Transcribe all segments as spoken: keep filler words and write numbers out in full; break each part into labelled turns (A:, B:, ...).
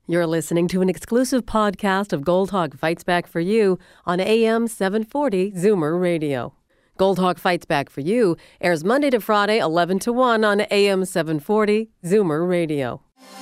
A: You're listening to an exclusive podcast of Gold Hawk Fights Back for You on A M seven forty Zoomer Radio. Gold Hawk Fights Back for You airs Monday to Friday, eleven to one on A M seven forty Zoomer Radio.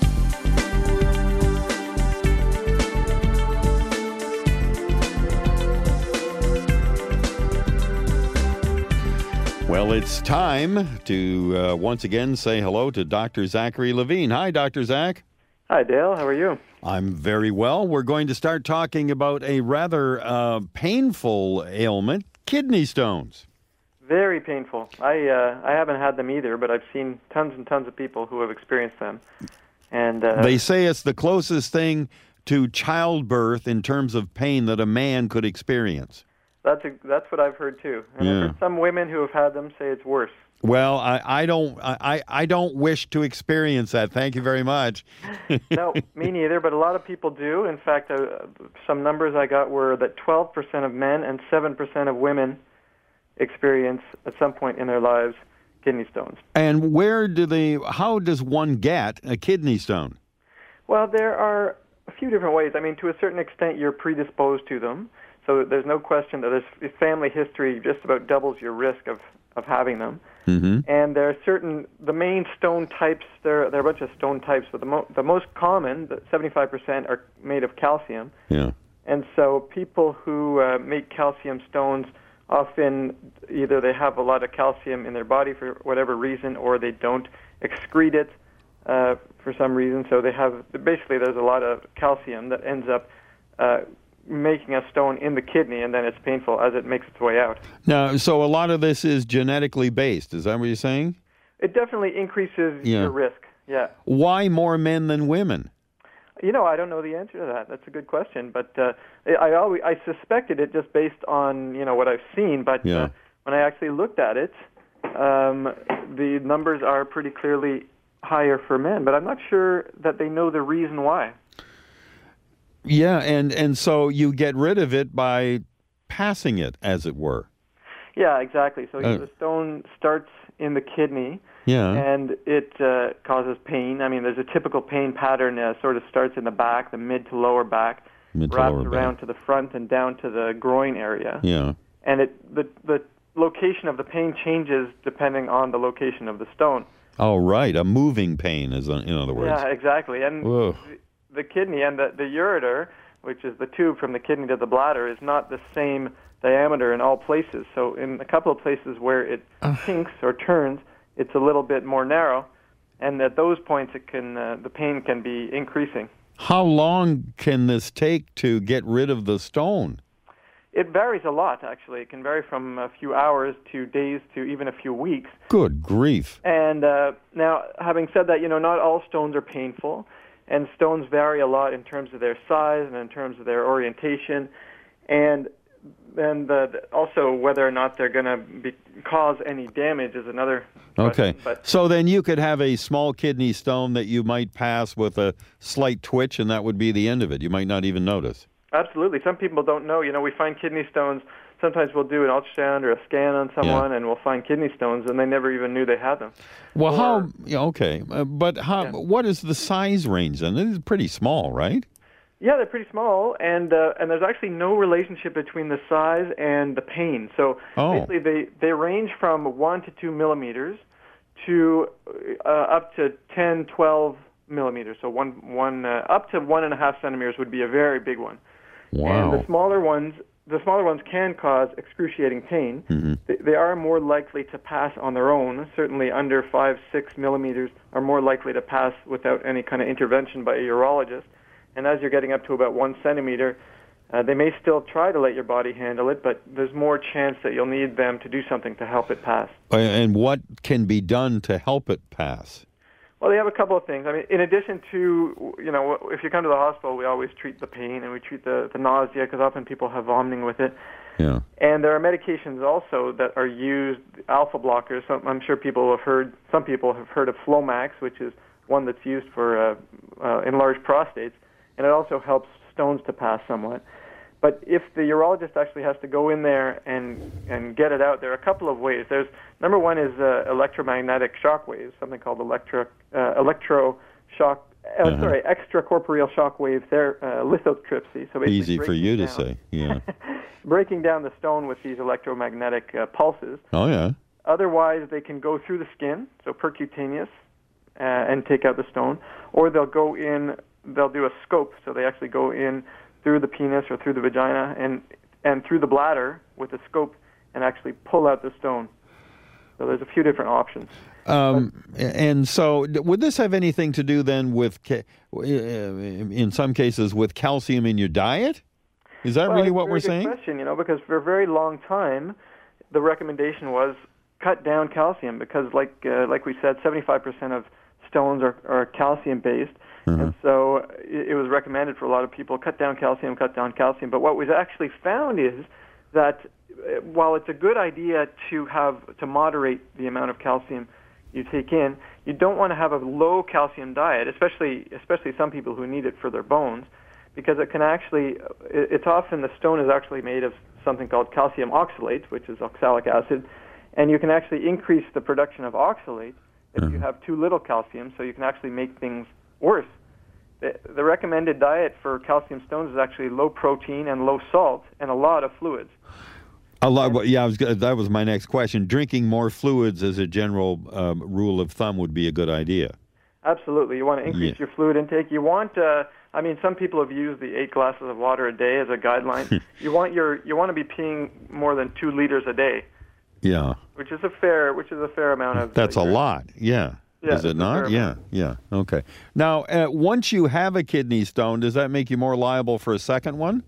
B: Well, it's time to uh, once again say hello to Doctor Zachary Levine. Hi, Doctor Zach.
C: Hi, Dale. How are you?
B: I'm very well. We're going to start talking about a rather uh, painful ailment, kidney stones.
C: Very painful. I uh, I haven't had them either, but I've seen tons and tons of people who have experienced them. And uh,
B: they say it's the closest thing to childbirth in terms of pain that a man could experience.
C: That's a, that's what I've heard too. And
B: Yeah.
C: I've heard some women who have had them say it's worse.
B: Well, I, I don't I, I don't wish to experience that. Thank you very much.
C: No, me neither, but a lot of people do. In fact, uh, some numbers I got were that twelve percent of men and seven percent of women experience at some point in their lives kidney stones.
B: And where do they, how does one get a kidney stone?
C: Well, there are a few different ways. I mean, to a certain extent, you're predisposed to them. So there's no question that this family history just about doubles your risk of, of having them.
B: Mm-hmm.
C: And there are certain, the main stone types, there, there are a bunch of stone types, but the, mo- the most common, the seventy-five percent, are made of calcium.
B: Yeah.
C: And so people who uh, make calcium stones, often either they have a lot of calcium in their body for whatever reason, or they don't excrete it uh, for some reason. So they have, basically there's a lot of calcium that ends up uh, making a stone in the kidney, and then it's painful as it makes its way out.
B: Now, so a lot of this is genetically based. Is that what you're saying?
C: It definitely increases
B: Yeah.
C: your risk, yeah.
B: Why more men than women?
C: You know, I don't know the answer to that. That's a good question, but uh, I always I suspected it just based on, you know, what I've seen, but
B: Yeah.
C: uh, when I actually looked at it, um, the numbers are pretty clearly higher for men, but I'm not sure that they know the reason why.
B: Yeah, and, and so you get rid of it by passing it, as it were.
C: Yeah, exactly. So
B: Uh.
C: the stone starts in the kidney,
B: Yeah.
C: and it uh, causes pain. I mean, there's a typical pain pattern. Uh, sort of starts in the back, the mid to lower back,
B: Mid to
C: wraps
B: lower
C: around
B: back.
C: to the front and down to the groin area.
B: Yeah.
C: And it the the location of the pain changes depending on the location of the stone.
B: Oh, right. A moving pain, is in other words.
C: Yeah, exactly. And
B: Whoa.
C: the, the kidney and the, the ureter, which is the tube from the kidney to the bladder, is not the same diameter in all places. So in a couple of places where it kinks or turns, it's a little bit more narrow, and at those points, it can uh, the pain can be increasing.
B: How long can this take to get rid of the stone?
C: It varies a lot, actually. It can vary from a few hours to days to even a few weeks.
B: Good grief.
C: And uh, now, having said that, you know, not all stones are painful, and stones vary a lot in terms of their size and in terms of their orientation, and then the, also whether or not they're going to cause any damage is another question.
B: Okay.
C: But
B: So then you could have a small kidney stone that you might pass with a slight twitch, and that would be the end of it. You might not even notice.
C: absolutely, some people don't know. You know, we find kidney stones. Sometimes we'll do an ultrasound or a scan on someone, and we'll find kidney stones, and they never even knew they had them.
B: Well,
C: Or-
B: how? Yeah, okay, uh, but how?
C: Yeah.
B: What is the size range then? It is pretty small, right?
C: Yeah, they're pretty small, and uh, and there's actually no relationship between the size and the pain. So
B: Oh.
C: basically, they, they range from one to two millimeters to uh, up to ten, twelve millimeters. So one one uh, up to one and a half centimeters would be a very big one.
B: Wow.
C: And the smaller ones, the smaller ones can cause excruciating pain.
B: Mm-hmm.
C: They, they are more likely to pass on their own. Certainly, under five, six millimeters are more likely to pass without any kind of intervention by a urologist. And as you're getting up to about one centimeter, uh, they may still try to let your body handle it, but there's more chance that you'll need them to do something to help it pass.
B: And what can be done to help it pass?
C: Well, they have a couple of things. I mean, in addition to, you know, if you come to the hospital, we always treat the pain and we treat the, the nausea, because often people have vomiting with it.
B: Yeah.
C: And there are medications also that are used, alpha blockers. So I'm sure people have heard, some people have heard of Flomax, which is one that's used for uh, uh, enlarged prostates, and it also helps stones to pass somewhat. But if the urologist actually has to go in there and and get it out, there are a couple of ways. There's number one is uh, electromagnetic shock waves, something called electro uh, electroshock Uh,
B: Uh-huh.
C: Sorry, extracorporeal shockwave ther- uh, lithotripsy. So basically
B: Easy for
C: breaking
B: you to
C: down-
B: say. Yeah.
C: breaking down the stone with these electromagnetic uh, pulses.
B: Oh, yeah.
C: Otherwise, they can go through the skin, so percutaneous, uh, and take out the stone. Or they'll go in, they'll do a scope, so they actually go in through the penis or through the vagina and, and through the bladder with a scope and actually pull out the stone. So there's a few different options.
B: Um, and so, d- would this have anything to do then with, ca- uh, in some cases, with calcium in your diet? Is that
C: Well,
B: really
C: it's a
B: what
C: very
B: we're
C: good
B: saying?
C: question, you know, because for a very long time, the recommendation was cut down calcium because, like uh, like we said, seventy-five percent of stones are, are calcium-based.
B: Mhm.
C: And so it, it was recommended for a lot of people, cut down calcium, cut down calcium. But what was actually found is that uh, while it's a good idea to have to moderate the amount of calcium you take in, you don't want to have a low calcium diet, especially especially some people who need it for their bones, because it can actually, it, it's often the stone is actually made of something called calcium oxalate, which is oxalic acid, and you can actually increase the production of oxalate if you have too little calcium, so you can actually make things worse. The, the recommended diet for calcium stones is actually low protein and low salt and a lot of fluids.
B: A lot. Yeah, I was, gonna- that was my next question. Drinking more fluids as a general um, rule of thumb would be a good idea.
C: Absolutely. You want to increase
B: Yeah.
C: your fluid intake. You want, uh, I mean, some people have used the eight glasses of water a day as a guideline. you want your, you want to be peeing more than two liters a day,
B: Yeah.
C: which is a fair, which is a fair amount of.
B: That's
C: uh,
B: a
C: urine.
B: lot. Yeah.
C: Yeah,
B: Is
C: it's
B: it
C: a
B: not?
C: fair
B: Yeah.
C: amount.
B: Yeah. Okay. Now, uh, once you have a kidney stone, does that make you more liable for a second one?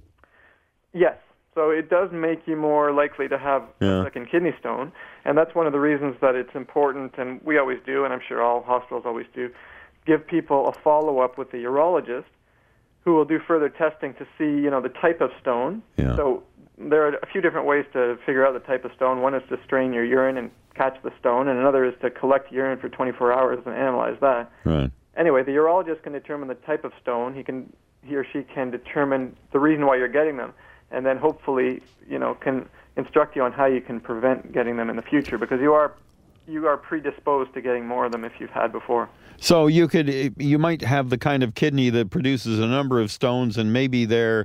C: Yes. So it does make you more likely to have
B: Yeah.
C: a second kidney stone, and that's one of the reasons that it's important, and we always do, and I'm sure all hospitals always do, give people a follow-up with the urologist who will do further testing to see, you know, the type of stone.
B: Yeah.
C: So there are a few different ways to figure out the type of stone. One is to strain your urine and catch the stone, and another is to collect urine for twenty-four hours and analyze that.
B: Right.
C: Anyway, the urologist can determine the type of stone. He can, he or she can determine the reason why you're getting them, and then hopefully, you know, can instruct you on how you can prevent getting them in the future, because you are, you are predisposed to getting more of them if you've had before.
B: So you could, you might have the kind of kidney that produces a number of stones, and maybe they're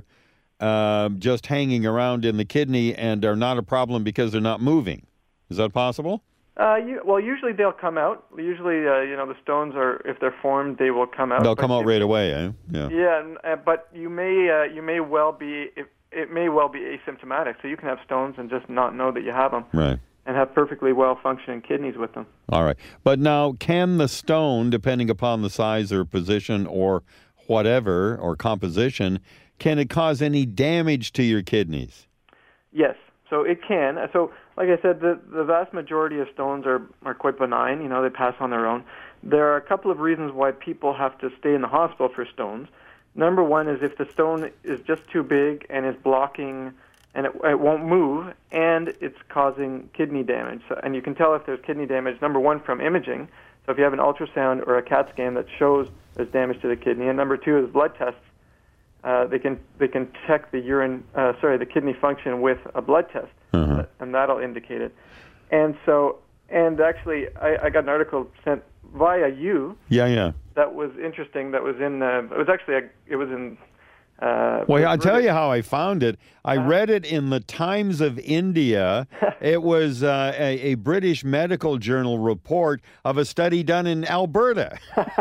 B: uh, just hanging around in the kidney and are not a problem because they're not moving. Is that possible?
C: Uh, you, well, usually they'll come out. Usually, uh, you know, the stones are, if they're formed, they will come out.
B: They'll
C: But
B: come out
C: you-
B: right away, eh? Yeah.
C: Yeah, and, uh, but you may, uh, you may well be, it, it may well be asymptomatic. So you can have stones and just not know that you have them,
B: Right.
C: and have perfectly well functioning kidneys with them.
B: All right. But now, can the stone, depending upon the size or position or whatever, or composition, can it cause any damage to your kidneys?
C: Yes, so it can. So, like I said, the, the vast majority of stones are, are quite benign. You know, they pass on their own. There are a couple of reasons why people have to stay in the hospital for stones. Number one is if the stone is just too big and is blocking, and it, it won't move, and it's causing kidney damage. So, and you can tell if there's kidney damage, number one, from imaging. So if you have an ultrasound or a CAT scan that shows there's damage to the kidney, and number two is blood tests. Uh, they can they can check the urine, uh, sorry, the kidney function with a blood test,
B: Uh-huh.
C: and that'll indicate it. And so, and actually, I, I got an article sent via you
B: Yeah, yeah.
C: that was interesting. That was in, uh, it was actually, a, it was in. Uh,
B: Well, I'll
C: British-
B: tell you how I found it. I read it in the Times of India. It was uh, a, a British medical journal report of a study done in Alberta.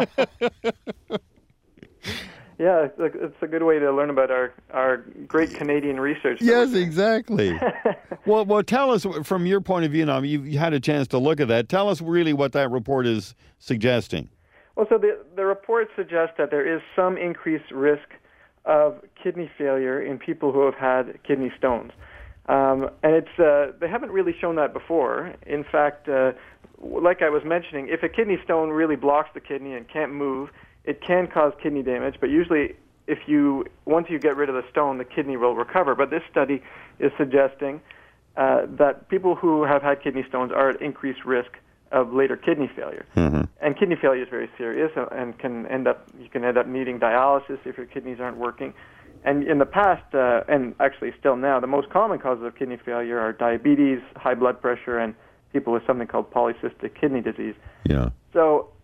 C: Yeah, it's a, it's a good way to learn about our, our great Canadian research. that
B: Yes,
C: we're doing.
B: exactly. well, well, tell us from your point of view now. You've had a chance to look at that. Tell us really what that report is suggesting.
C: Well, so the, the report suggests that there is some increased risk of kidney failure in people who have had kidney stones. Um, and it's uh, they haven't really shown that before. In fact, uh, like I was mentioning, if a kidney stone really blocks the kidney and can't move, it can cause kidney damage. But usually, if you once you get rid of the stone, the kidney will recover. But this study is suggesting uh, that people who have had kidney stones are at increased risk of later kidney failure.
B: Mm-hmm.
C: And kidney failure is very serious, and can end up you can end up needing dialysis if your kidneys aren't working. And in the past, uh, and actually still now, the most common causes of kidney failure are diabetes, high blood pressure, and people with something called polycystic kidney disease.
B: Yeah.
C: So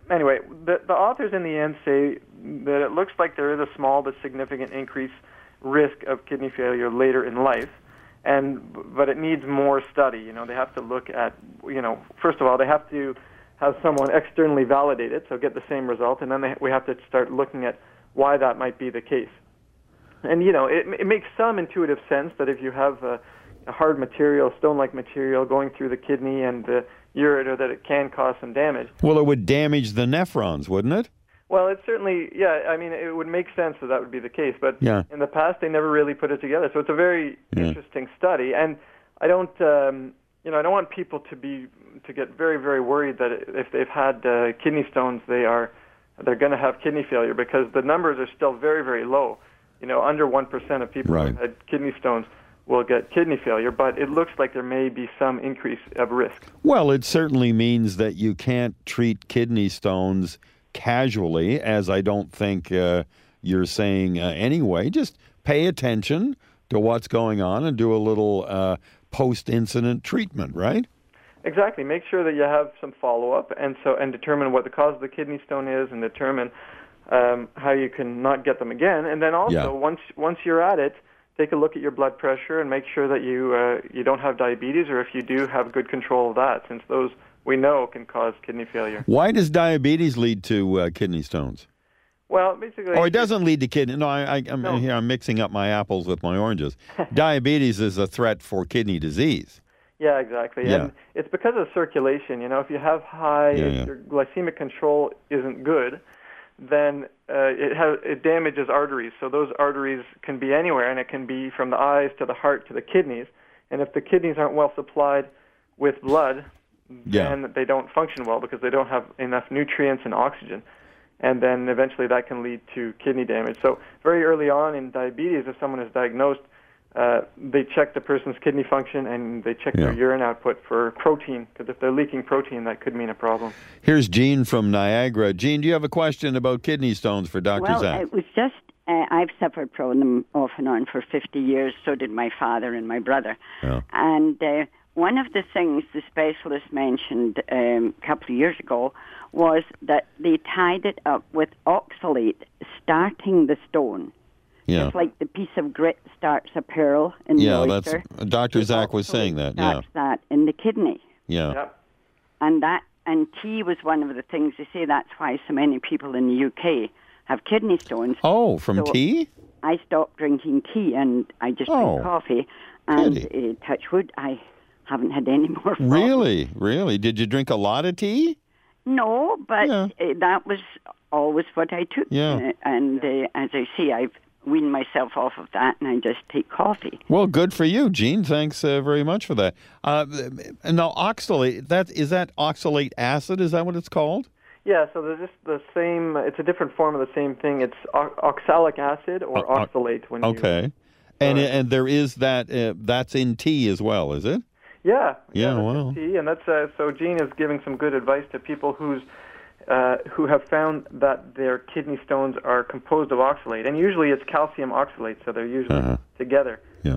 C: anyway, the, the authors in the end say that it looks like there is a small but significant increase risk of kidney failure later in life, and but it needs more study. You know, they have to look at, you know, first of all, they have to have someone externally validate it, so get the same result, and then they, we have to start looking at why that might be the case. And, you know, it, it makes some intuitive sense that if you have a, a hard material, stone-like material going through the kidney and the ureter, that it can cause some damage.
B: Well, it would damage the nephrons, wouldn't it?
C: Well, it certainly, yeah, I mean, it would make sense that that would be the case, but
B: yeah.
C: in the past they never really put it together. So it's a very
B: yeah.
C: interesting study, and I don't, um, you know, I don't want people to be, to get very, very worried that if they've had uh, kidney stones, they are, they're going to have kidney failure, because the numbers are still very, very low. You know, under one percent of people
B: right.
C: who had kidney stones will get kidney failure, but it looks like there may be some increase of risk.
B: Well, it certainly means that you can't treat kidney stones casually, as I don't think uh, you're saying uh, anyway. Just pay attention to what's going on and do a little uh, post-incident treatment, right?
C: Exactly. Make sure that you have some follow-up, and so and determine what the cause of the kidney stone is, and determine um, how you can not get them again. And then also,
B: yeah.
C: once once you're at it, take a look at your blood pressure and make sure that you uh, you don't have diabetes, or if you do, have good control of that, since those we know can cause kidney failure.
B: Why does diabetes lead to uh, kidney stones?
C: Well, basically...
B: Oh, it doesn't lead to kidney... No, I, I, I'm,
C: no.
B: here I'm mixing up my apples with my oranges. Diabetes is a threat for kidney disease.
C: Yeah, exactly.
B: Yeah.
C: And it's because of circulation. You know, if you have high,
B: yeah,
C: if
B: yeah.
C: your glycemic control isn't good, then uh, it, has, it damages arteries. So those arteries can be anywhere, and it can be from the eyes to the heart to the kidneys. And if the kidneys aren't well supplied with blood,
B: yeah.
C: then they don't function well because they don't have enough nutrients and oxygen. And then eventually that can lead to kidney damage. So very early on in diabetes, if someone is diagnosed, uh, they check the person's kidney function and they check
B: yeah.
C: their urine output for protein, because if they're leaking protein, that could mean a problem.
B: Here's Jean from Niagara. Jean, do you have a question about kidney stones for Doctor
D: Well,
B: Zach?
D: it was just, uh, I've suffered from them off and on for fifty years, so did my father and my brother.
B: Yeah.
D: And uh, one of the things the specialist mentioned um, a couple of years ago was that they tied it up with oxalate, starting the stone.
B: Yeah.
D: Just like the piece of grit starts a pearl in the
B: Yeah,
D: oyster.
B: that's Doctor Zach was saying that. Yeah.
D: Starts that in the kidney.
B: Yeah.
C: Yep.
D: And that and tea was one of the things they say that's why so many people in the U K have kidney stones.
B: Oh, from
D: So
B: tea?
D: I stopped drinking tea and I just
B: Oh,
D: drink coffee. And
B: pity.
D: uh, touch wood, I haven't had any more problems.
B: Really? Really? Did you drink a lot of tea?
D: No, but
B: Yeah.
D: uh, that was always what I took.
B: Yeah.
D: Uh, and uh, as I say, I've weaned myself off of that, and I just take coffee.
B: Well, good for you, Gene. Thanks uh, very much for that. Uh, now, oxalate, that, is that oxalate acid? Is that what it's called?
C: Yeah, so they're just the same, it's a different form of the same thing. It's o- oxalic acid or
B: Uh, uh,
C: oxalate. When you,
B: Okay. And
C: uh,
B: and there is that, uh, that's in tea as well, is it?
C: Yeah,
B: Yeah,
C: that's
B: wow.
C: in tea, and that's uh, so. Gene is giving some good advice to people who's uh, who have found that their kidney stones are composed of oxalate, and usually it's calcium oxalate, so they're usually
B: Uh-huh.
C: together.
B: Yeah.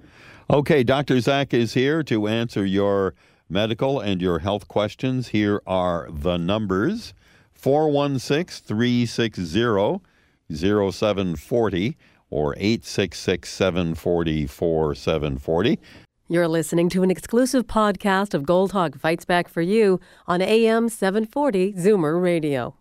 B: Okay, Doctor Zach is here to answer your medical and your health questions. Here are the numbers: four one six, three six zero, zero seven four zero or eight six six, seven four zero, four seven four zero.
A: You're listening to an exclusive podcast of Gold Hawk Fights Back for You on A M seven forty Zoomer Radio.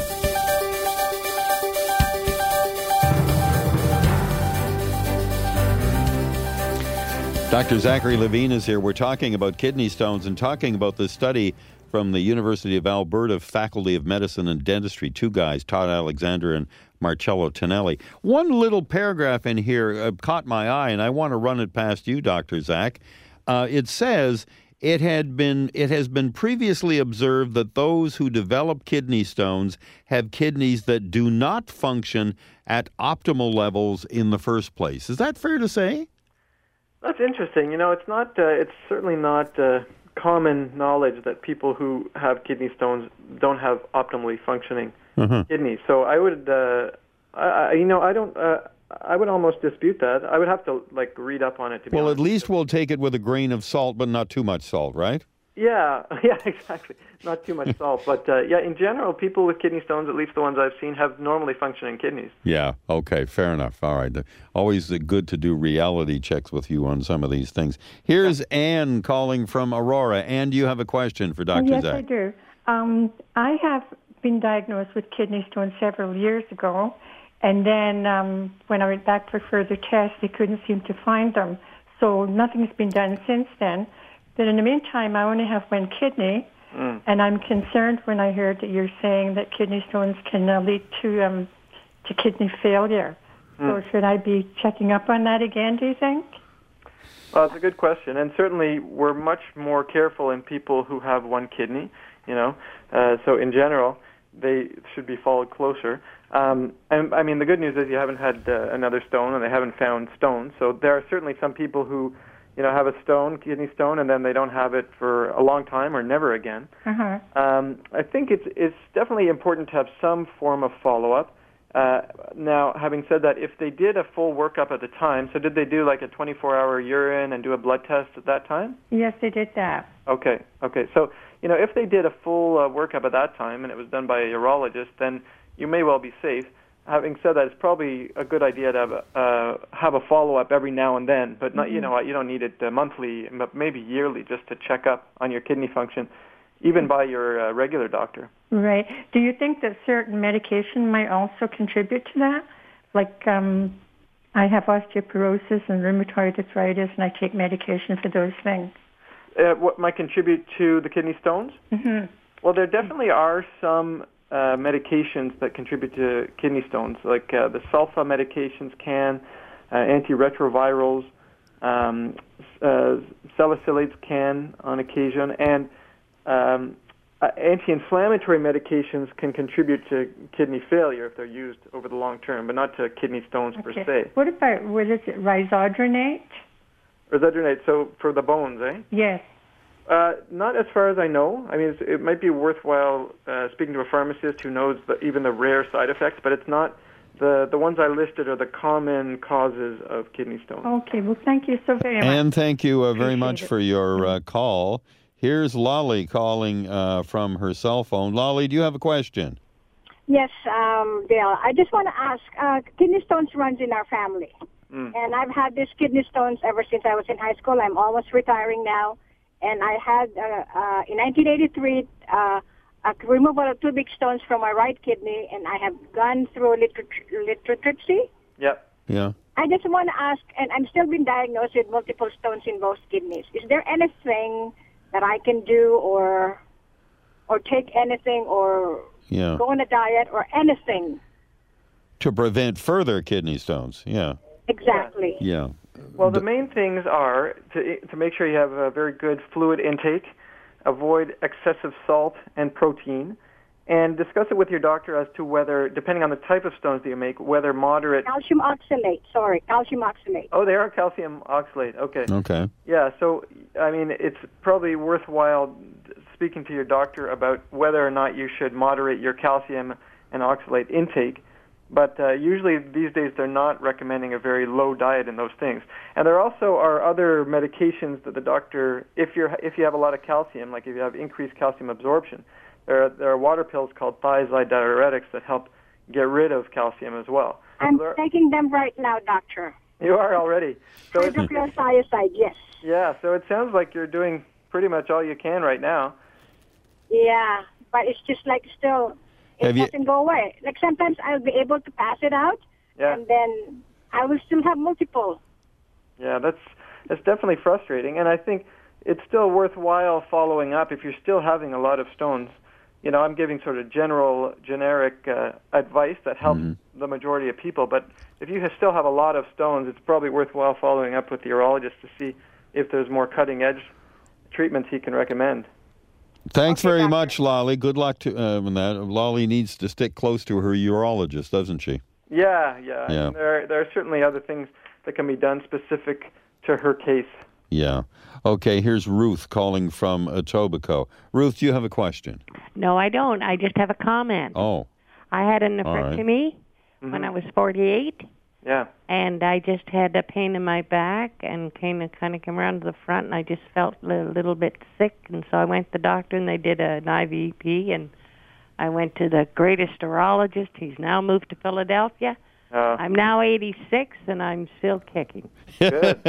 B: Doctor Zachary Levine is here. We're talking about kidney stones and talking about this study from the University of Alberta Faculty of Medicine and Dentistry. Two guys, Todd Alexander and Marcello Tonelli. One little paragraph in here uh, caught my eye, and I want to run it past you, Doctor Zach. Uh, it says it had been it has been previously observed that those who develop kidney stones have kidneys that do not function at optimal levels in the first place. Is that fair to say?
C: That's interesting. You know, it's not. Uh, it's certainly not uh, common knowledge that people who have kidney stones don't have optimally functioning
B: Uh-huh.
C: kidneys. So I would, uh, I, I, you know, I don't. Uh, I would almost dispute that. I would have to like read up on it to be
B: Well,
C: honest.
B: at least we'll take it with a grain of salt, but not too much salt, right?
C: Yeah, yeah, exactly. Not too much salt, but uh, yeah, in general, people with kidney stones, at least the ones I've seen, have normally functioning kidneys.
B: Yeah, okay, fair enough. All right. Always good to do reality checks with you on some of these things. Here's Anne calling from Aurora. Anne, do you have a question for Doctor
E: Yes,
B: Zach?
E: I do. Um, I have been diagnosed with kidney stones several years ago, and then um, when I went back for further tests, they couldn't seem to find them. So nothing's been done since then. But in the meantime, I only have one kidney, mm. and I'm concerned when I heard that you're saying that kidney stones can uh, lead to um, to kidney failure. Mm. So should I be checking up on that again, do you think?
C: Well, it's a good question, and certainly we're much more careful in people who have one kidney, you know. Uh, so in general, they should be followed closer. Um, and I mean, the good news is you haven't had uh, another stone, and they haven't found stones. So there are certainly some people who, you know, have a stone, kidney stone, and then they don't have it for a long time or never again.
E: Uh-huh.
C: Um, I think it's it's definitely important to have some form of follow-up. Uh, now, having said that, if they did a full workup at the time, so did they do like a twenty-four hour urine and do a blood test at that time?
E: Yes, they did that.
C: Okay, okay. So, you know, if they did a full uh, workup at that time and it was done by a urologist, then you may well be safe. Having said that, it's probably a good idea to have a, uh, have a follow-up every now and then, but not, mm-hmm. you know what, you don't need it uh, monthly, but maybe yearly just to check up on your kidney function, even by your uh, regular doctor.
E: Right. Do you think that certain medication might also contribute to that? Like um, I have osteoporosis and rheumatoid arthritis, and I take medication for those things.
C: Uh, what might contribute to the kidney stones?
E: Mm-hmm.
C: Well, there definitely are some uh, medications that contribute to kidney stones, like uh, the sulfa medications can, uh, antiretrovirals, um, uh, salicylates can on occasion, and um, uh, anti-inflammatory medications can contribute to kidney failure if they're used over the long term, but not to kidney stones
E: okay.
C: per se.
E: What about, what is it, risodronate?
C: Risodronate, so for the bones, eh?
E: Yes.
C: Uh, not as far as I know. I mean, it's, it might be worthwhile uh, speaking to a pharmacist who knows the, even the rare side effects, but it's not, the, the ones I listed are the common causes of kidney stones.
E: Okay, well, thank you so very much.
B: And thank you uh, very
E: Appreciate
B: much
E: it.
B: for your uh, call. Here's Lolly calling uh, from her cell phone. Lolly, do you have a question?
F: Yes, um, Dale. I just want to ask, uh, kidney stones runs in our family.
C: Mm.
F: And I've had these kidney stones ever since I was in high school. I'm almost retiring now. And I had, uh, uh, in nineteen eighty-three, uh, a removal of two big stones from my right kidney, and I have gone through lithotripsy.
C: Yep.
B: Yeah.
F: I just want to ask, and I'm still being diagnosed with multiple stones in both kidneys. Is there anything that I can do or or take anything or
B: yeah.
F: go on a diet or anything?
B: To prevent further kidney stones, yeah.
F: Exactly.
B: Yeah.
C: Well, the main things are to to make sure you have a very good fluid intake, avoid excessive salt and protein, and discuss it with your doctor as to whether, depending on the type of stones that you make, whether moderate...
F: Calcium oxalate, sorry, calcium oxalate.
C: Oh, they are calcium oxalate, okay.
B: Okay.
C: Yeah, so, I mean, it's probably worthwhile speaking to your doctor about whether or not you should moderate your calcium and oxalate intake. But uh, usually these days they're not recommending a very low diet in those things. And there also are other medications that the doctor, if you're if you have a lot of calcium, like if you have increased calcium absorption, there are, there are water pills called thiazide diuretics that help get rid of calcium as well.
F: I'm
C: so
F: taking them right now, doctor.
C: You are already. So
F: hydrochlorothiazide, yes.
C: Yeah, so it sounds like you're doing pretty much all you can right now.
F: Yeah, but it's just like still... It
B: Have
F: doesn't
B: you,
F: go away. Like sometimes I'll be able to pass it out,
C: yeah.
F: and then I will still have multiple.
C: Yeah, that's that's definitely frustrating, and I think it's still worthwhile following up if you're still having a lot of stones. You know, I'm giving sort of general, generic uh, advice that helps mm-hmm. the majority of people, but if you still have a lot of stones, it's probably worthwhile following up with the urologist to see if there's more cutting-edge treatments he can recommend.
B: Thanks
F: okay,
B: very
F: doctor.
B: much, Lolly. Good luck to uh, in that. Lolly needs to stick close to her urologist, doesn't she?
C: Yeah, yeah.
B: yeah.
C: And there, there are certainly other things that can be done specific to her case.
B: Yeah. Okay, here's Ruth calling from Etobicoke. Ruth, do you have a question?
G: No, I don't. I just have a comment.
B: Oh.
G: I had a nephrectomy
C: right.
G: when I was forty-eight,
C: Yeah.
G: And I just had a pain in my back and came and kind of came around to the front, and I just felt a little, little bit sick. And so I went to the doctor, and they did an I V P, and I went to the greatest urologist. He's now moved to Philadelphia.
C: Uh,
G: I'm now eighty-six, and I'm still kicking.
C: Good.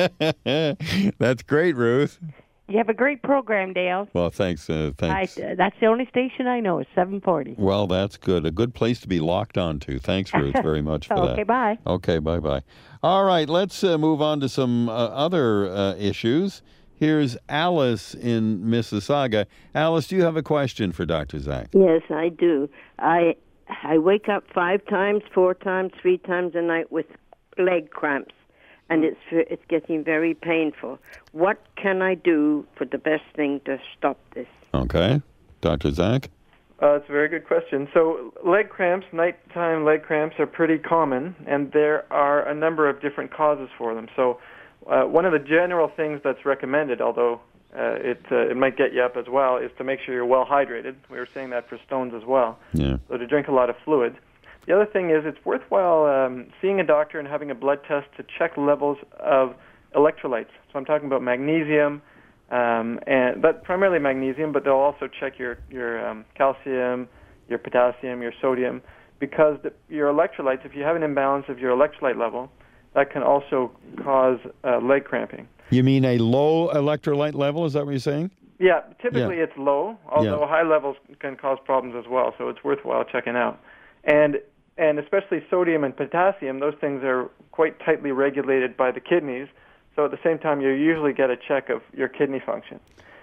B: That's great, Ruth.
G: You have a great program, Dale.
B: Well, thanks. Uh, thanks.
G: I, that's the only station I know. It's seven forty.
B: Well, that's good. A good place to be locked on to. Thanks, Ruth, very much for that.
G: Okay, bye.
B: Okay, bye-bye. All right, let's uh, move on to some uh, other uh, issues. Here's Alice in Mississauga. Alice, do you have a question for Doctor Zach?
H: Yes, I do. I I wake up five times, four times, three times a night with leg cramps, and it's it's getting very painful. What can I do for the best thing to stop this?
B: Okay. Doctor Zach?
C: Uh, it's a very good question. So leg cramps, nighttime leg cramps, are pretty common, and there are a number of different causes for them. So uh, one of the general things that's recommended, although uh, it uh, it might get you up as well, is to make sure you're well hydrated. We were saying that for stones as well.
B: Yeah.
C: So to drink a lot of fluids. The other thing is it's worthwhile um, seeing a doctor and having a blood test to check levels of electrolytes. So I'm talking about magnesium, um, and but primarily magnesium, but they'll also check your your um, calcium, your potassium, your sodium, because the, your electrolytes, if you have an imbalance of your electrolyte level, that can also cause uh, leg cramping.
B: You mean a low electrolyte level? Is that what you're saying?
C: Yeah, typically
B: Yeah.
C: it's low, although
B: Yeah.
C: high levels can cause problems as well, so it's worthwhile checking out. And and especially sodium and potassium, those things are quite tightly regulated by the kidneys, so at the same time you usually get a check of your kidney function.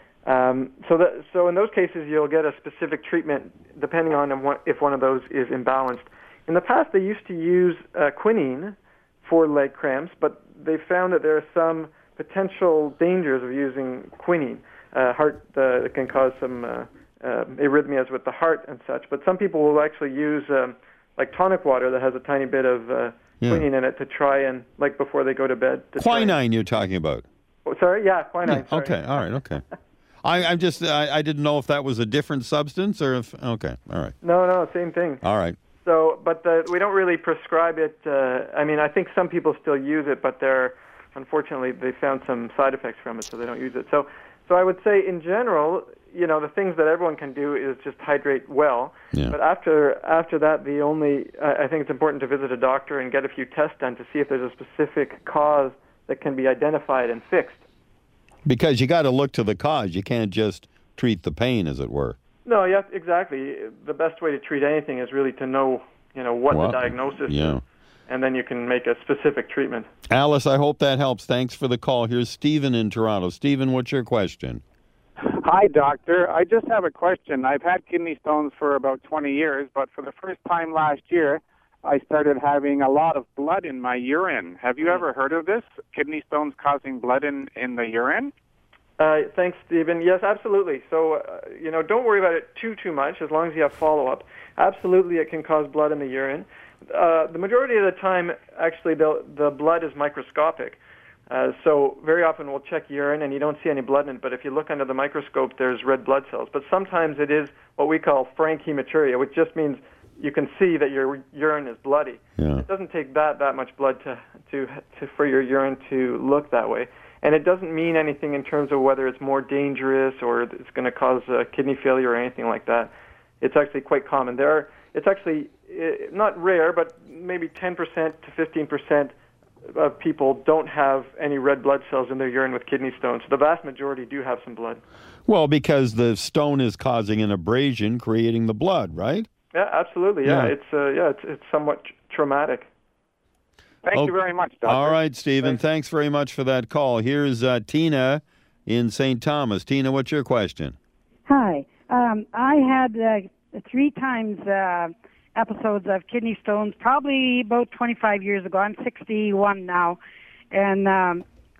C: Um, so that, so in those cases you'll get a specific treatment depending on what, if one of those is imbalanced. In the past they used to use uh, quinine for leg cramps, but they found that there are some potential dangers of using quinine. Uh, heart uh, it can cause some uh, uh, arrhythmias with the heart and such. But some people will actually use um, like tonic water that has a tiny bit of uh,
B: Yeah.
C: quinine in it to try and like before they go to bed. To try and-
B: Quinine you're talking about.
C: Oh, sorry, yeah, quinine.
B: Yeah,
C: sorry.
B: okay, all right, okay. I, I'm just, I, I didn't know if that was a different substance or if, okay, all right,
C: No, no, same thing.
B: all right.
C: So, but the, we don't really prescribe it. Uh, I mean, I think some people still use it, but they're unfortunately they found some side effects from it, so they don't use it. So, so I would say in general, you know, the things that everyone can do is just hydrate well.
B: Yeah.
C: But after after that, the only uh, I think it's important to visit a doctor and get a few tests done to see if there's a specific cause that can be identified and fixed.
B: Because you got to look to the cause. You can't just treat the pain, as it were.
C: No, yeah, exactly. The best way to treat anything is really to know, you know, what
B: Well,
C: the diagnosis
B: yeah.
C: is, and then you can make a specific treatment.
B: Alice, I hope that helps. Thanks for the call. Here's Stephen in Toronto. Stephen, what's your question?
I: Hi, doctor. I just have a question. I've had kidney stones for about twenty years, but for the first time last year, I started having a lot of blood in my urine. Have you ever heard of this? Kidney stones causing blood in, in the urine?
C: Uh, thanks, Stephen. Yes, absolutely. So, uh, you know, don't worry about it too, too much as long as you have follow-up. Absolutely, it can cause blood in the urine. Uh, the majority of the time, actually, the, the blood is microscopic. Uh, so very often we'll check urine and you don't see any blood in it, but if you look under the microscope, there's red blood cells. But sometimes it is what we call frank hematuria, which just means you can see that your urine is bloody.
B: Yeah.
C: It doesn't take that, that much blood to, to, to for your urine to look that way. And it doesn't mean anything in terms of whether it's more dangerous or it's going to cause uh, kidney failure or anything like that. It's actually quite common. There are, it's actually uh, not rare, but maybe ten percent to fifteen percent of people don't have any red blood cells in their urine with kidney stones. The vast majority do have some blood.
B: Well, because the stone is causing an abrasion, creating the blood, right?
C: Yeah, absolutely. Yeah,
B: Yeah.
C: it's uh, yeah, it's it's somewhat tr- traumatic.
I: Thank
B: Oh,
I: you very much, doctor.
B: All right, Stephen. Thanks very much for that call. Here's uh, Tina in Saint Thomas. Tina, what's your question?
J: Hi. Um, I had uh, three times uh, episodes of kidney stones, probably about twenty-five years ago. I'm sixty-one now. And um,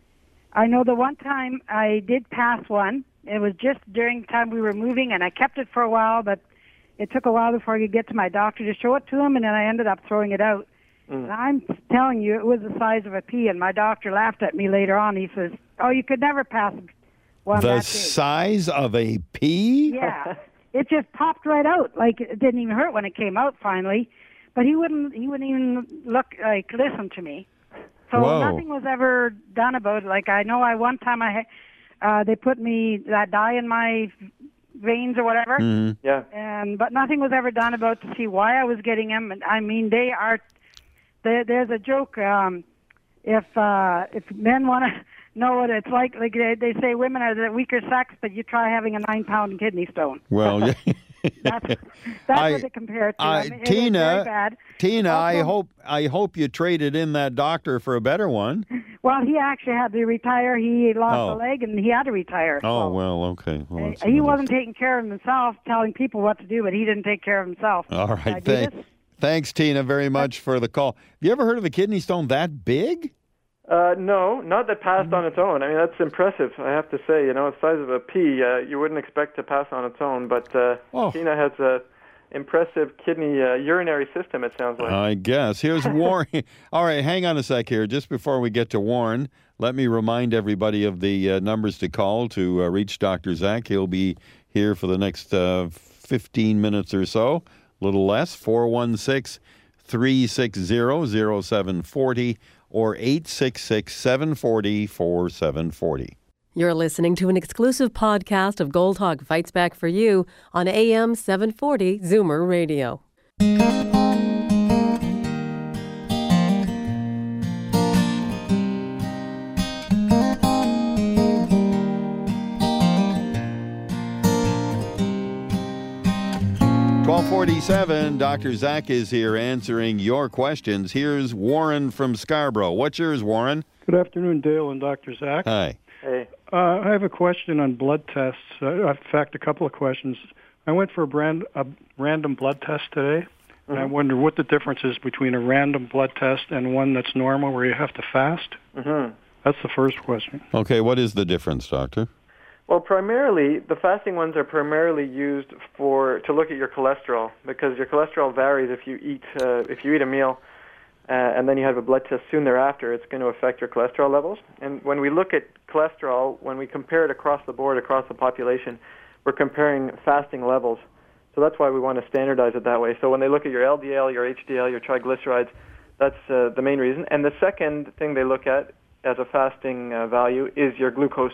J: I know the one time I did pass one. It was just during the time we were moving, and I kept it for a while, but it took a while before I could get to my doctor to show it to him, and then I ended up throwing it out.
C: Mm.
J: And I'm telling you, it was the size of a pea, and my doctor laughed at me later on. He says, oh, you could never pass one
B: The
J: that big.
B: size of a pea?
J: Yeah. It just popped right out. Like, it didn't even hurt when it came out finally. but he wouldn't. He wouldn't even look like listen to me. So
B: Whoa.
J: nothing was ever done about it. Like I know, I one time I uh, they put me that dye in my veins or whatever.
B: Mhm.
C: Yeah.
J: And but nothing was ever done about to see why I was getting them. And I mean, they are. There, there's a joke. Um, if uh, if men want to know what it's like, like they, they say, women are the weaker sex, but you try having a nine-pound kidney stone.
B: Well, yeah.
J: That's that's
B: I-
J: what they compare it to.
B: I-
J: I mean, it is
B: Tina,
J: very bad.
B: Tina, I
J: Also-
B: hope I hope you traded in that doctor for a better one.
J: Well, he actually had to retire. He lost
B: Oh.
J: a leg, and he had to retire.
B: Oh
J: so.
B: well, okay. Well,
J: Uh,
B: that's
J: he
B: another-
J: wasn't taking care of himself, telling people what to do, but he didn't take care of himself.
B: All
J: Can I
B: right.
J: do
B: Thank,
J: this?
B: thanks, Tina, very much for the call. Have you ever heard of a kidney stone that big?
C: Uh, no, not that passed on its own. I mean, that's impressive, I have to say. You know, the size of a pea, uh, you wouldn't expect to pass on its own. But uh,
B: Oh.
C: Tina has a impressive kidney uh, urinary system, it sounds like.
B: I guess. Here's Warren. All right, hang on a sec here. Just before we get to Warren, let me remind everybody of the uh, numbers to call to uh, reach Doctor Zach. He'll be here for the next uh, fifteen minutes or so, a little less, four one six, three six zero, zero seven four zero or eight six six, seven four zero, four seven four zero.
A: You're listening to an exclusive podcast of Gold Hog Fights Back for You on A M seven forty Zoomer Radio.
B: twelve forty-seven, Doctor Zach is here answering your questions. Here's Warren from Scarborough. What's yours, Warren?
K: Good afternoon, Dale and Doctor Zach.
B: Hi.
C: Hey.
K: Uh, I have a question on blood tests. Uh, in fact, a couple of questions. I went for a, brand, a random blood test today, and I wonder what the difference is between a random blood test and one that's normal where you have to fast.
C: Mm-hmm.
K: That's the first question.
B: Okay, what is the difference, Doctor?
C: Well, primarily, the fasting ones are primarily used for to look at your cholesterol because your cholesterol varies if you eat uh, if you eat a meal uh, and then you have a blood test soon thereafter. It's going to affect your cholesterol levels. And when we look at cholesterol, when we compare it across the board, across the population, we're comparing fasting levels. So that's why we want to standardize it that way. So when they look at your L D L, your H D L, your triglycerides, that's uh, the main reason. And the second thing they look at as a fasting uh, value is your glucose.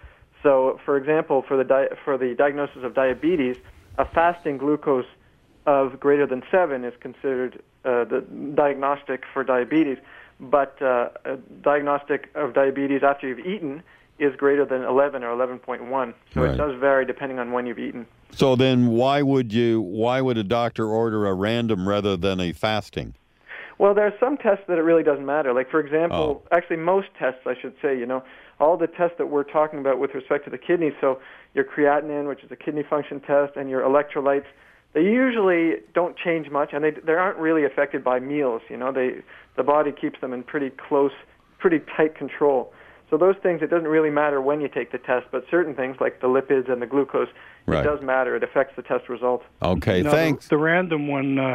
C: So, for example, for the di- for the diagnosis of diabetes, a fasting glucose of greater than seven is considered uh, the diagnostic for diabetes. But uh, a diagnostic of diabetes after you've eaten is greater than eleven or eleven point one. So
B: Right.
C: it does vary depending on when you've eaten.
B: So then why would you why would a doctor order a random rather than a fasting?
C: Well, there are some tests that it really doesn't matter. Like, for example, actually most tests, I should say, you know, all the tests that we're talking about with respect to the kidneys, so your creatinine, which is a kidney function test, and your electrolytes, they usually don't change much, and they they aren't really affected by meals. You know, they the body keeps them in pretty close, pretty tight control. So those things, it doesn't really matter when you take the test, but certain things like the lipids and the glucose,
B: Right.
C: it does matter. It affects the test result.
B: Okay,
K: Now,
B: thanks.
K: The, the random one, uh,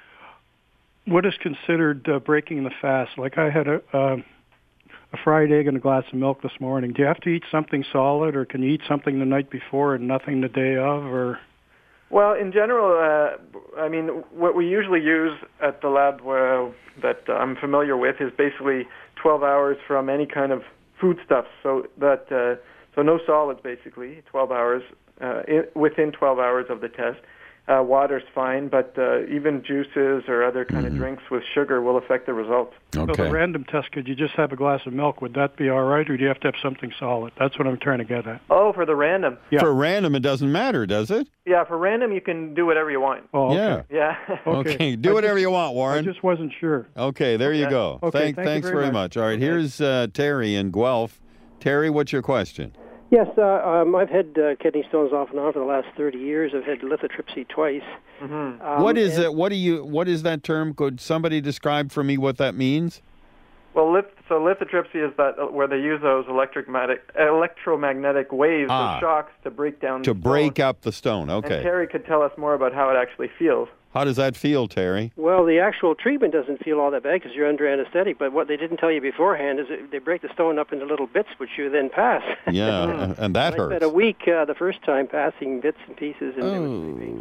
K: what is considered uh, breaking the fast? Like I had a, uh, a fried egg and a glass of milk this morning. Do you have to eat something solid, or can you eat something the night before and nothing the day of, or...
C: Well, in general, uh, I mean, what we usually use at the lab uh, that I'm familiar with is basically twelve hours from any kind of foodstuffs. So that uh, so no solids, basically, twelve hours uh, in, within twelve hours of the test. Uh, water's fine, but uh, even juices or other kind of drinks with sugar will affect the results.
K: So the random test, could you just have a glass of milk? Would that be all right, or do you have to have something solid? That's what I'm trying to get at.
C: Oh, for the random.
B: For random, it doesn't matter, does it?
C: Yeah, for random, you can do whatever you want.
K: Oh,
B: Yeah.
C: Yeah.
B: Okay, do whatever you want, Warren.
K: I just wasn't sure.
B: Okay, there you
C: Okay.
B: go.
K: Okay,
B: Thank,
K: thank you
B: thanks
K: very
B: very
K: much.
B: much. All right, here's uh, Terry in Guelph. Terry, what's your question?
L: Yes, uh, um, I've had uh, kidney stones off and on for the last thirty years. I've had lithotripsy twice.
C: Mm-hmm.
L: Um,
B: what is
L: and-
B: it? What do you? What is that term? Could somebody describe for me what that means?
C: Well, lith- so lithotripsy is that uh, where they use those electromagnetic electromagnetic waves
B: Ah.
C: or shocks to break down
B: To
C: the
B: break
C: stone.
B: up the stone.
C: And
B: Okay.
C: Terry could tell us more about how it actually feels.
B: How does that feel, Terry?
L: Well, the actual treatment doesn't feel all that bad because you're under anesthetic, but what they didn't tell you beforehand is that they break the stone up into little bits, which you then pass.
B: Yeah, and that
L: I spent
B: hurts.
L: a week uh, the first time passing bits and pieces, and it was pretty painful.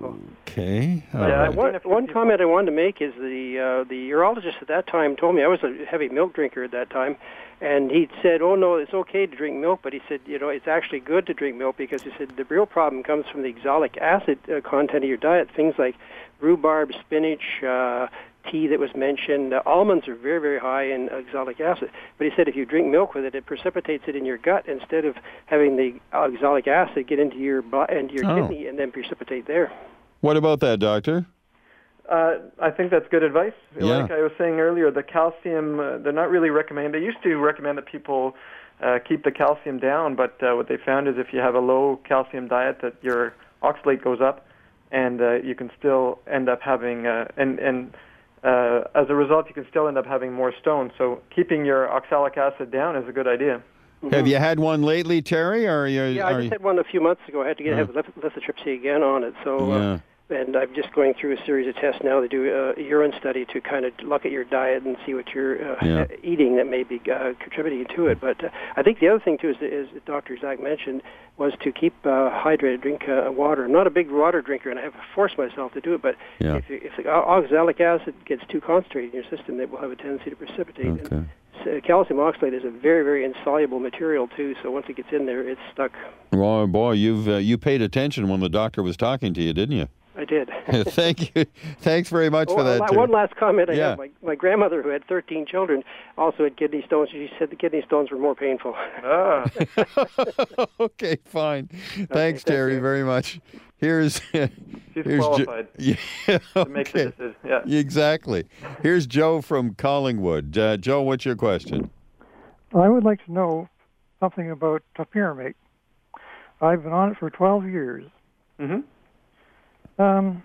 B: Okay. All
L: Yeah,
B: right.
L: one, one comment I wanted to make is the uh, the urologist at that time told me, I was a heavy milk drinker at that time, and he said, oh, no, it's okay to drink milk, but he said, you know, it's actually good to drink milk because he said the real problem comes from the oxalic acid uh, content of your diet, things like rhubarb, spinach, uh, tea that was mentioned. Uh, almonds are very, very high in oxalic acid. But he said if you drink milk with it, it precipitates it in your gut instead of having the oxalic acid get into your, into your
B: Oh.
L: kidney and then precipitate there.
B: What about that, doctor?
C: Uh, I think that's good advice.
B: Yeah.
C: Like I was saying earlier, the calcium, uh, they're not really recommended. They used to recommend that people uh, keep the calcium down, but uh, what they found is if you have a low calcium diet, that your oxalate goes up, and uh, you can still end up having, uh, and, and uh, as a result, you can still end up having more stones. So keeping your oxalic acid down is a good idea.
B: Have you had one lately, Terry? Or are you,
L: Yeah, I
B: are
L: just
B: you...
L: had one a few months ago. I had to get
B: Uh.
L: have lith- lithotripsy again on it. So, uh,
B: Yeah.
L: and I'm just going through a series of tests now. They do a urine study to kind of look at your diet and see what you're uh,
B: Yeah.
L: eating that may be uh, contributing to it. But uh, I think the other thing too is, is Doctor Zach mentioned was to keep uh, hydrated, drink uh, water. I'm not a big water drinker, and I have forced myself to do it. But
B: Yeah.
L: if, if the oxalic acid gets too concentrated in your system, it will have a tendency to precipitate.
B: Okay.
L: And, uh, calcium oxalate is a very, very insoluble material too. So once it gets in there, it's stuck.
B: Well, boy, you've uh, you paid attention when the doctor was talking to you, didn't you?
L: I did.
B: Thank you. Thanks very much
L: Oh,
B: for that.
L: uh,
B: Terry.
L: one last comment I
B: Yeah.
L: have. My, my grandmother, who had thirteen children, also had kidney stones. She said the kidney stones were more painful.
C: Ah.
B: Okay, fine. Thanks, Terry, very much. Here's
C: She's
B: here's
C: qualified
B: Jo- yeah,
C: to make the
B: okay.
C: decision. Yeah.
B: Exactly. Here's Joe from Collingwood. Uh, Joe, what's your question?
M: I would like to know something about topiramate. I've been on it for twelve years.
C: Mm-hmm.
M: Um,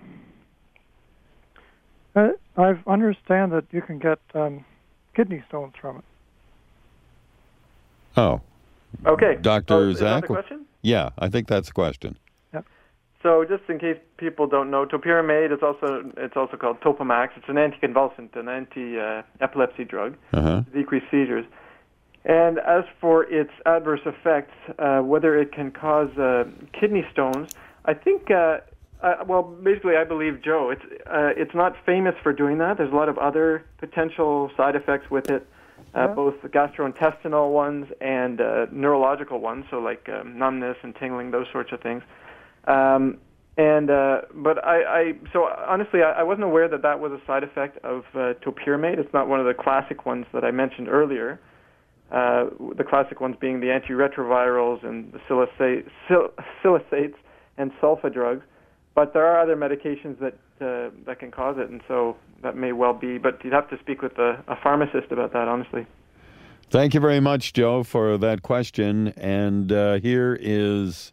M: I I understand that you can get um, kidney stones from it.
B: Oh.
C: Okay.
B: Doctor
C: Oh, is that
B: Zach?
C: the question?
B: Yeah, I think that's the question.
C: So just in case people don't know, topiramate is also it's also called Topamax. It's an anticonvulsant, an anti-epilepsy drug
B: Uh-huh.
C: to decrease seizures. And as for its adverse effects, uh, whether it can cause uh, kidney stones, I think, uh, uh, well, basically I believe Joe. It's uh, it's not famous for doing that. There's a lot of other potential side effects with it, uh,
M: Yeah.
C: both the gastrointestinal ones and uh, neurological ones, so like um, numbness and tingling, those sorts of things. Um, and uh, but I, I so honestly I, I wasn't aware that that was a side effect of uh, topiramate. It's not one of the classic ones that I mentioned earlier. Uh, the classic ones being the antiretrovirals and the silicate, sil- silicates and sulfa drugs. But there are other medications that uh, that can cause it, and so that may well be. But you'd have to speak with a, a pharmacist about that, honestly.
B: Thank you very much, Joe, for that question. And uh, here is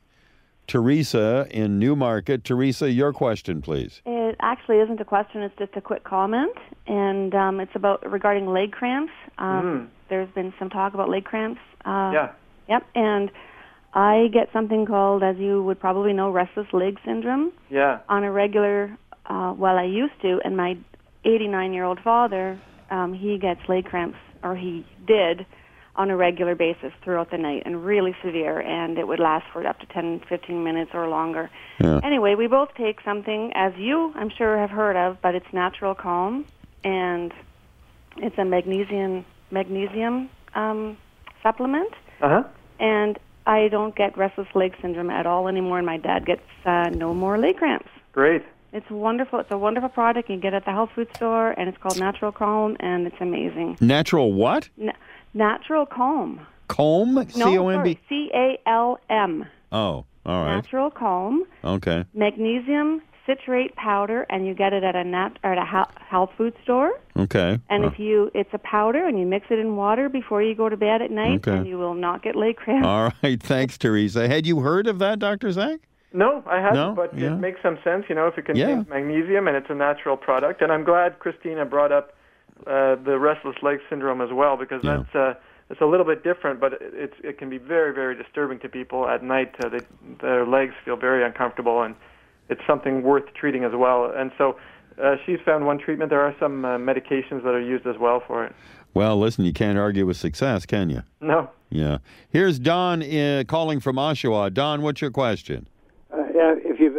B: Teresa in Newmarket. Teresa, your question, please.
N: It actually isn't a question, it's just a quick comment, and um, it's about regarding leg cramps. Um,
C: Mm.
N: There's been some talk about leg cramps. Uh,
C: Yeah.
N: Yep, and I get something called, as you would probably know, restless leg syndrome
C: Yeah.
N: on a regular, uh, well, I used to, and my eighty-nine-year-old father, um, he gets leg cramps, or he did, on a regular basis throughout the night, and really severe, and it would last for up to ten, fifteen minutes or longer.
B: Yeah.
N: Anyway, we both take something, as you, I'm sure, have heard of, but it's Natural Calm, and it's a magnesium magnesium um, supplement,
C: Uh-huh.
N: and I don't get restless leg syndrome at all anymore, and my dad gets uh, no more leg cramps.
C: Great.
N: It's wonderful. It's a wonderful product. You can get it at the health food store, and it's called Natural Calm, and it's amazing.
B: Natural what?
N: Na- Natural Calm.
B: Comb? C O
N: No,
B: M B?
N: sorry, C A L M.
B: Oh, all right.
N: Natural Calm,
B: Okay.
N: magnesium citrate powder, and you get it at a nat- or at a hel- health food store.
B: Okay.
N: And
B: Uh,
N: if you, it's a powder, and you mix it in water before you go to bed at night,
B: Okay.
N: and you will not get leg cramps.
B: all right. Thanks, Teresa. Had you heard of that, Doctor Zach?
C: No, I haven't,
B: No?
C: but
B: Yeah.
C: it makes some sense, you know, if it contains
B: Yeah.
C: magnesium and it's a natural product. And I'm glad Christina brought up uh, the restless leg syndrome as well, because
B: Yeah.
C: that's uh, it's a little bit different, but it, it's it can be very, very disturbing to people at night. Uh, they, their legs feel very uncomfortable, and it's something worth treating as well. And so uh, she's found one treatment. There are some uh, medications that are used as well for it.
B: Well, listen, you can't argue with success, can you?
C: No.
B: Yeah. Here's Don uh, calling from Oshawa. Don, what's your question?
O: Uh, yeah, if you've been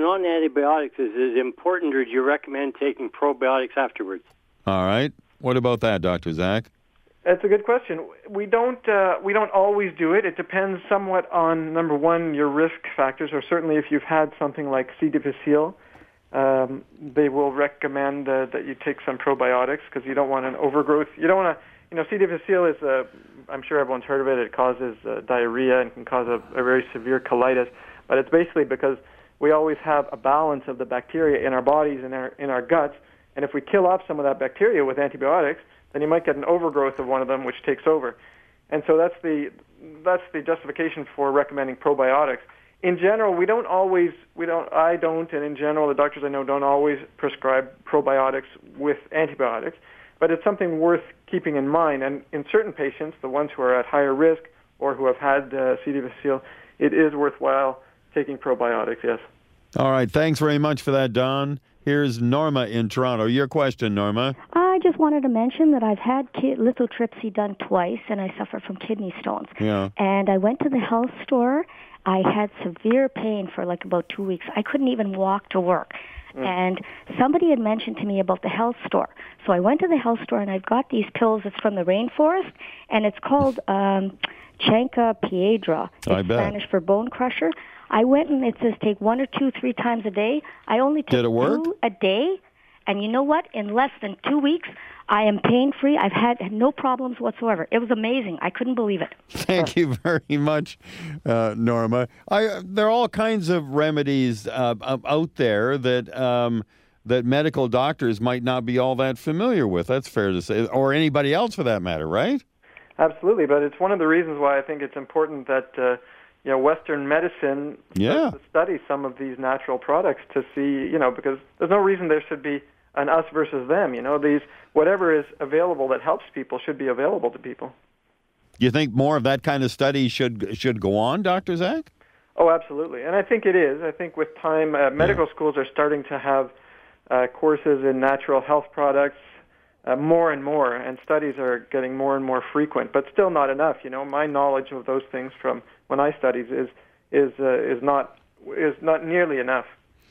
O: on antibiotics, is it important, or do you recommend taking probiotics afterwards?
B: All right. What about that, Doctor Zach?
C: That's a good question. We don't uh, we don't always do it. It depends somewhat on, number one, your risk factors, or certainly if you've had something like C. difficile, um, they will recommend uh, that you take some probiotics because you don't want an overgrowth. You don't want to, you know, C. difficile is, a, I'm sure everyone's heard of it. It causes uh, diarrhea and can cause a, a very severe colitis. But it's basically because we always have a balance of the bacteria in our bodies and in our, in our guts. And if we kill off some of that bacteria with antibiotics, then you might get an overgrowth of one of them, which takes over. And so that's the that's the justification for recommending probiotics. In general, we don't always we don't I don't, and in general, the doctors I know don't always prescribe probiotics with antibiotics. But it's something worth keeping in mind. And in certain patients, the ones who are at higher risk or who have had uh, C. difficile, it is worthwhile taking probiotics. Yes.
B: All right. Thanks very much for that, Don. Here's Norma in Toronto. Your question, Norma.
P: I just wanted to mention that I've had ki- lithotripsy done twice, and I suffer from kidney stones.
B: Yeah.
P: And I went to the health store. I had severe pain for like about two weeks. I couldn't even walk to work. Mm. And somebody had mentioned to me about the health store. So I went to the health store, and I've got these pills. It's from the rainforest, and it's called um, Chanca Piedra. It's
B: I bet.
P: Spanish for bone crusher. I went and it says take one or two, three times a day. I only took
B: Did it work?
P: two a day. And you know what? In less than two weeks, I am pain-free. I've had no problems whatsoever. It was amazing. I couldn't believe it.
B: Thank you very much, uh, Norma. I, there are all kinds of remedies uh, out there that um, that medical doctors might not be all that familiar with. That's fair to say, or anybody else for that matter, right?
C: Absolutely, but it's one of the reasons why I think it's important that uh, you know Western medicine
B: yeah.
C: starts to study some of these natural products to see, you know, because there's no reason there should be an us versus them. You know, these whatever is available that helps people should be available to people.
B: You think more of that kind of study should should go on, Doctor Zach?
C: Oh, absolutely, and I think it is. I think with time, uh, medical yeah. schools are starting to have uh, courses in natural health products. Uh, more and more, and studies are getting more and more frequent, but still not enough. You know, my knowledge of those things from when I studied is is uh, is not is not nearly enough.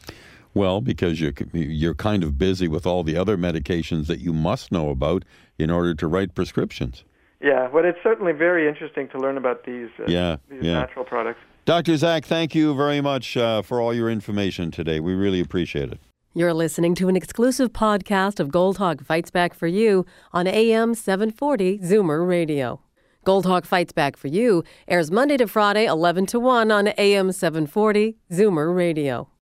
B: Well, because you're you're kind of busy with all the other medications that you must know about in order to write prescriptions.
C: Yeah, but it's certainly very interesting to learn about these uh,
B: yeah,
C: these
B: yeah.
C: natural products.
B: Doctor Zach, thank you very much uh, for all your information today. We really appreciate it.
A: You're listening to an exclusive podcast of Gold Hawk Fights Back for You on A M seven forty Zoomer Radio. Gold Hawk Fights Back for You airs Monday to Friday, eleven to one on A M seven forty Zoomer Radio.